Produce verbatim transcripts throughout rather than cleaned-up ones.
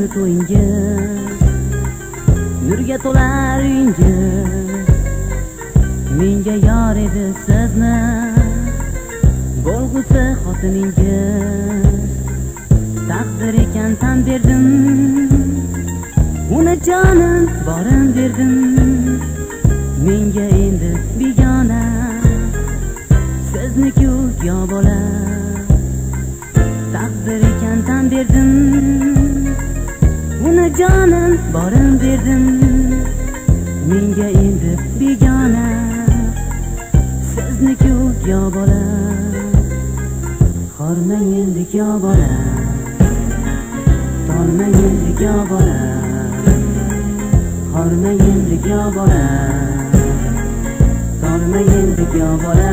to'yingiz, nurga to'lar uyingiz. Menga yor edi sizni bo'lg'usi xotiningiz. Taqdir ekan tan berdim, uni jonim borim berdim. Menga endi begona sizni-ku yo bola. Taqdir ekan tan berdim, uni jonim borim berdim. Menga endi begona sizni-ku yo bola. Hormang endi yo bola, tolmang endi yo bola. Hormang endi yo bola, tolmang endi yo bola.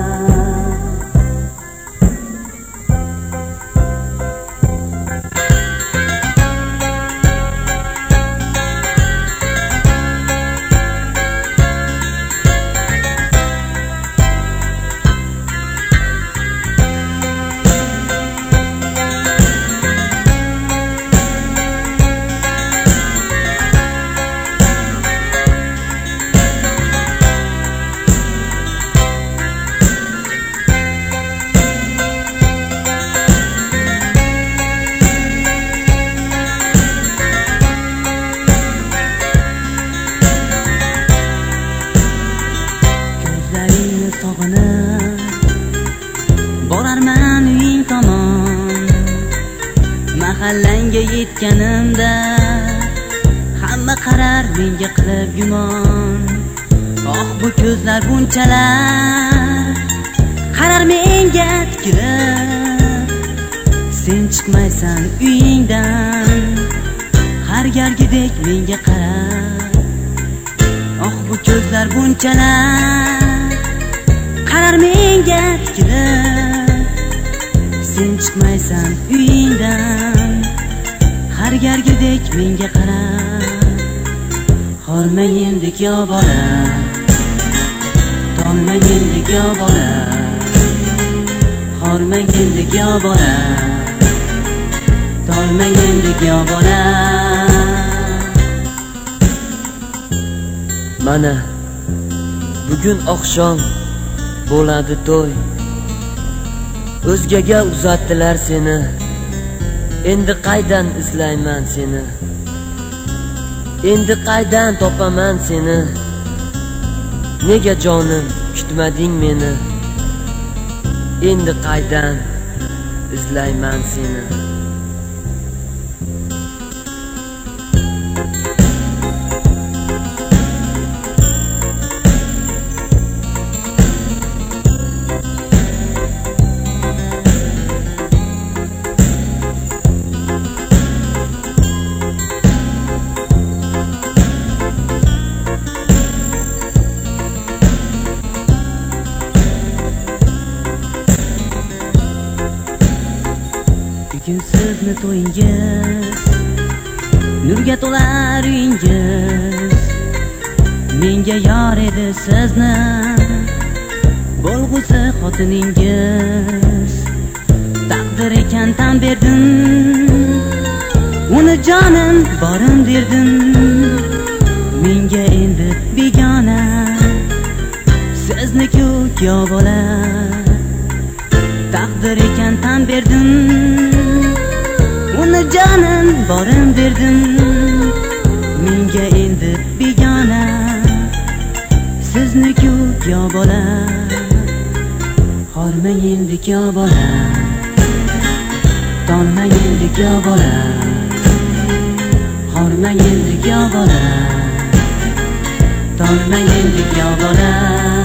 Borarman uying tomon, mahallangga yetganimda hamma qarar menga qilib gumon. Oh bu ko'zlar bunchalar qarar menga tikilib. Sen chiqmaysan uyingdan, har galgidek menga qarar. Oh bu ko'zlar bunchalar qarar menga tikilib. Sen chiqmaysan uyingdan, har galgidek menga qarar. Hormang endi yo bola, tolmang endi yo bola. Hormang endi yo bola, tolmang endi yo bola. Mana bugun oqshom bo'ladi to'y. O'zgaga uzatdilar seni, endi qaydan izlayman seni? Endi qaydan topaman seni? Nega jonim kutmading meni? Endi qaydan izlayman seni? Bugun sizni to'yingiz, nurga to'lar uyingiz. Menga yor edi sizni bo'lg'usi xotiningiz. Taqdir ekan tan berdim, uni jonim borim berdim. Menga endi begona sizni-ku yo bola. Taqdir ekan tan berdim, uni jonim borim berdim. Menga endi begona sizni-ku yo bola. Hormang endi yo bola, tolmang endi yo bola. Hormang endi yo bola, tolmang endi yo bola.